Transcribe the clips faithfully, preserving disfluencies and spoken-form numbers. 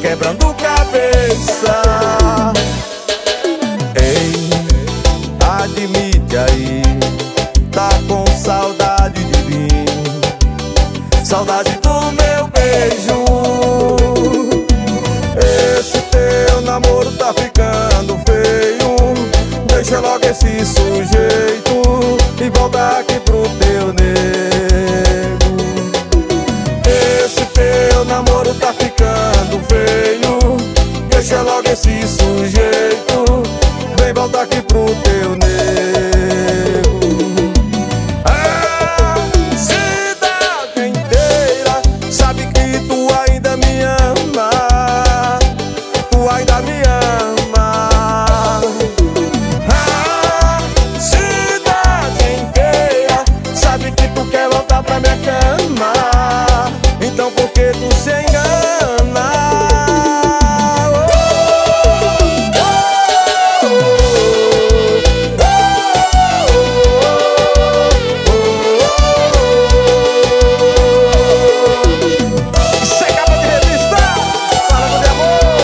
quebrando cabeça. Ei, admite aí, tá com saudade de mim, saudade do meu beijo. Esse teu namoro tá ficando feio, deixa logo esse sujeito e volta aqui pro teu nego. Esse teu namoro tá ficando feio, deixa logo esse sujeito, vem volta aqui pro teu nego. A cidade inteira sabe que tu ainda me ama, tu ainda me ama. A cidade inteira sabe que tu quer voltar pra minha cama, então por que tu se engana? Isso é capa de revista, falando de amor.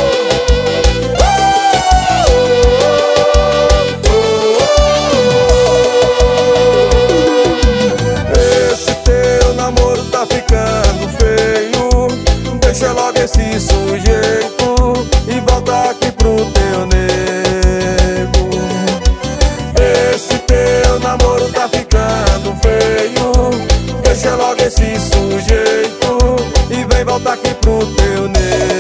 Esse teu namoro tá ficando feio, deixa logo esse sujeito e volta aqui pro teu nego. Esse teu namoro tá ficando feio, deixa logo esse sujeito e vem voltar aqui pro teu nego.